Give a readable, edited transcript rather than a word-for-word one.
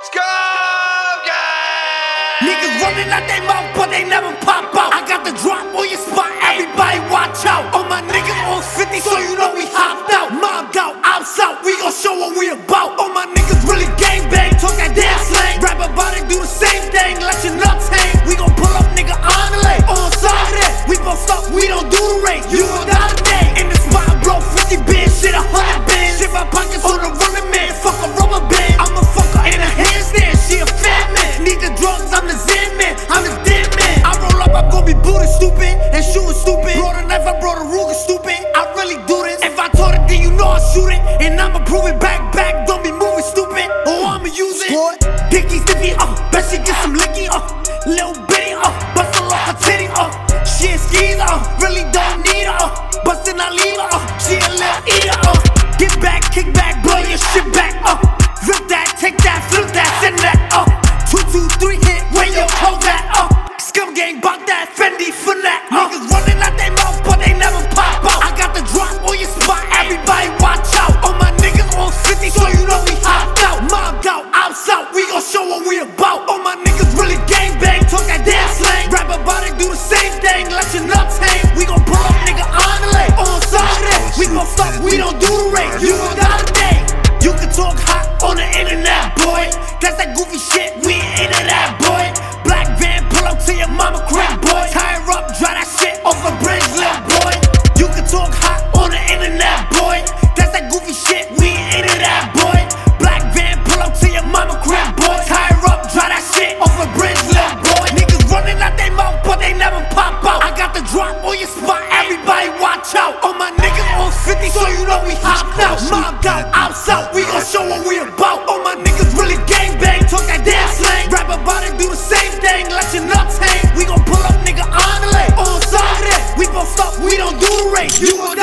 Niggas running out they mouth, but they never pop out. I got the drop on your spot, everybody watch out. All my niggas on 50, so you know we hopped out. Mobbed out, ops out, we gon' show what we about. All my niggas really gangbang, talk that damn slang. Rap about it, do the same thing, let your nuts hang. We gon' pull up, nigga, on the lane. On side of that, we gon' stop, we don't do the race. You gon' die today. In the spot, blow 50 bands, shit 100 bands. Shit my pockets on the running man, fuck a rubber band. I'm a fucker in a handstand, she a fat man. Need the drugs, I'm the Zen man, I'm the dead man. I roll up, I'm gon' be booty stupid and shooting stupid. Brought a knife, I brought a Ruger stupid. I really do this. If I taught it, then you know I shoot it. And I'ma prove it back. Don't be moving stupid, or I'ma use it. Dicky stiffy, bet she get some licky, little bitty, bustin' off her titty, she a skeezer, really don't need her, bustin' I leave her, she a little eater, get back, kick back, blow your shit back, rip that, take that, flip that, send that, 2, 2, 3 hit, when you hold that, scum gang, bout that, Fendi for that, niggas running out they mouth, but they never pop out. I got the drop on your spot, everybody watch out. All my niggas on 50, so you know we hopped out. Mobbed out, ops out, we gon' show what we about. All my niggas really gangbang, talk that damn slang. Rap about it, do the same thing, let your nuts hang. We gon' pull up, nigga, on the lane. On side of that, we gon' stop, we don't do the race. You gon' die today. You can talk hot on the internet, boy. That's that goofy shit, we ain't into that, boy. Black van, pull up to your mama crib, boy. Tie her up, dry that shit off a bridge, little boy. You can talk hot on the internet, boy. That's that goofy shit, we ain't into that, boy. Black van, pull up to your mama crib, boy. Tie her up, dry that shit off a bridge, little boy. Niggas running out they mouth, but they never pop out. I got the drop on your spot, everybody watch out. All my niggas on 50, so you know we hopped out. Mobbed out, ops out, we gon' show what we about. All my niggas really gangbang, talk that damn slang. Rap about it, do the same thing, let your nuts hang. We gon' pull up, nigga, on the lane. On side of that, we gon' stop, we don't do the race. You gon'